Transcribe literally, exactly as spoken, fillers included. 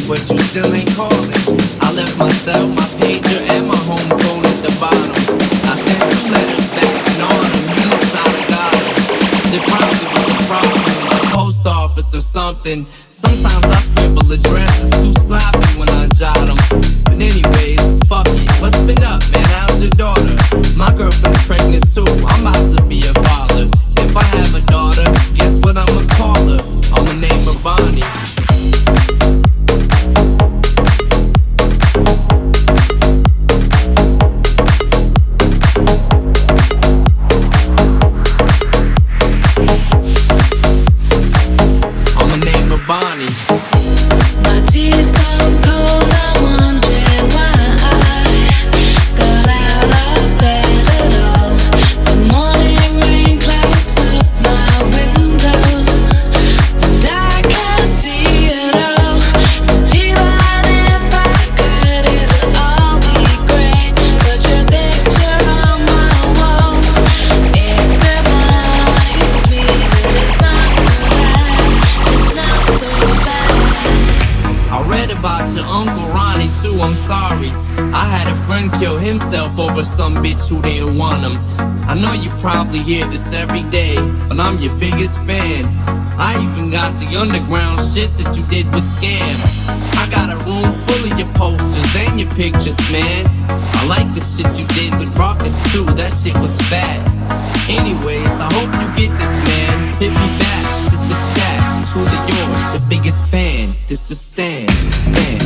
but you still ain't calling. I left my cell, my pager, and my home phone at the bottom. I sent two letters back and on them, you must not have got them. There probably was a problem with the post office or something. Sometimes I scribble addresses too sloppy when I jot them. But anyways, fuck it, what's been up, man? How's your daughter? My girlfriend's pregnant too, I'm about to be a father. If I have a daughter, guess what I'ma call her? I'ma name her Bonnie. I'ma name her Bonnie. My tea stone cold, I'm wondering why I got out of bed at all. The morning rain clouds up my window, and I can't see it all. And even if I could, it'll all be great. Put your picture on my wall. It reminds me that it's not so bad. It's not so bad. I read about your Uncle Ronnie too, I'm sorry. I had a friend kill himself over some bitch who didn't want him. I know you probably hear this every day, but I'm your biggest fan. I even got the underground shit that you did with Scam. I got a room full of your posters and your pictures, man. I like the shit you did with Rockets too, that shit was fat. Anyways, I hope you get this, man. Hit me back, just a chat. Truly yours, your biggest fan. This is Stan, man.